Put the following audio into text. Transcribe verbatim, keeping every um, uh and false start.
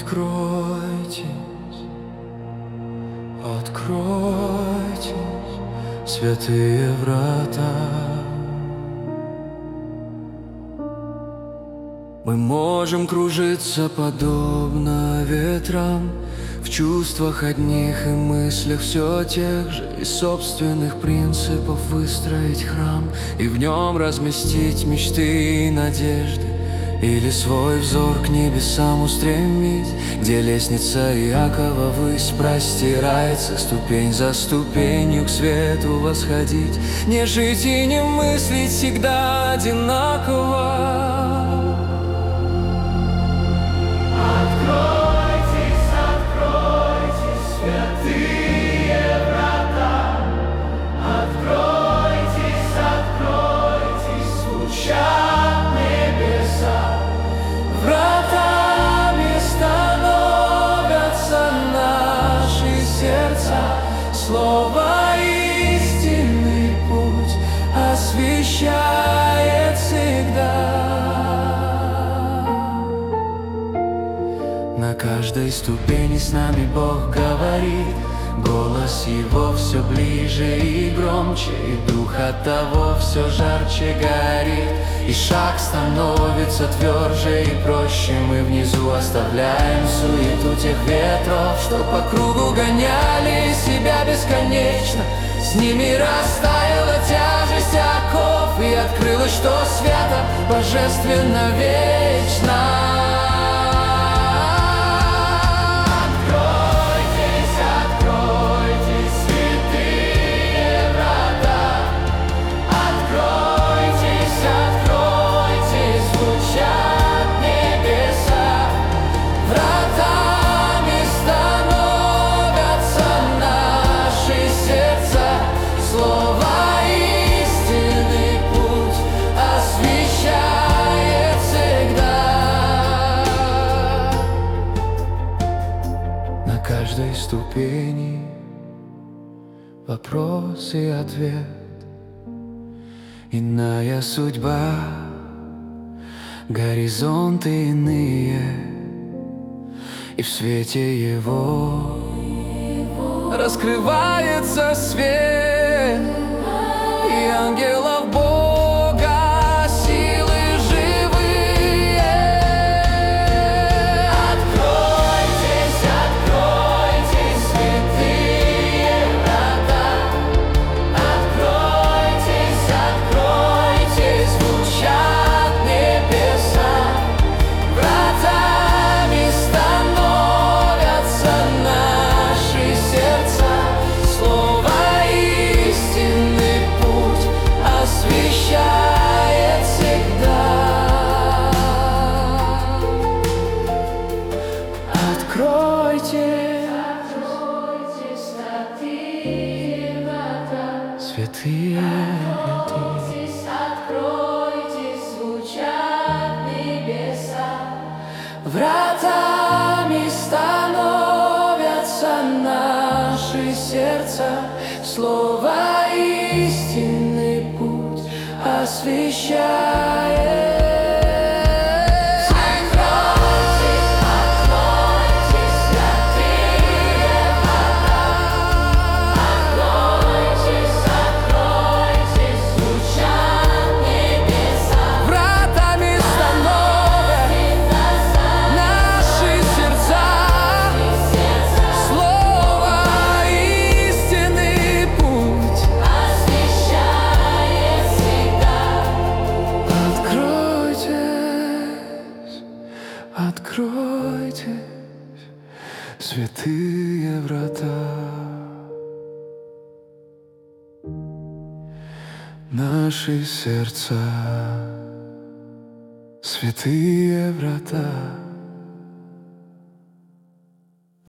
Откройтесь, откройтесь, святые врата. Мы можем кружиться подобно ветрам, в чувствах одних и мыслях все тех же, из собственных принципов выстроить храм и в нем разместить мечты и надежды, или свой взор к небесам устремить, где лестница Иакова ввысь простирается, ступень за ступенью к свету восходить, не жить и не мыслить всегда одинаково. Слово истинный путь освещает всегда. На каждой ступени с нами Бог говорит, голос Его все ближе и громче, и дух от того все жарче горит, и шаг становится тверже и проще. Мы внизу оставляем суету тех ветров, что по кругу гоняли себя бесконечно. С ними растаяла тяжесть оков, и открылось, что свято, божественно, вечно. На каждой ступени вопрос и ответ, иная судьба, горизонты иные, и в свете Его раскрывается свет, и ангелов Бога силы живые. Откройтесь, откройтесь, святые врата. Откройтесь, откройтесь, звучат небеса. Вратами становятся наши сердца. Слово истинный путь освещает всегда. Откройте, Откройтесь, святые врата. святые врата. Откройтесь, откройтесь, звучат небеса. Вратами становятся наши сердца. Слово истинный путь освещает. Откройтесь, святые врата. Наши сердца, святые врата.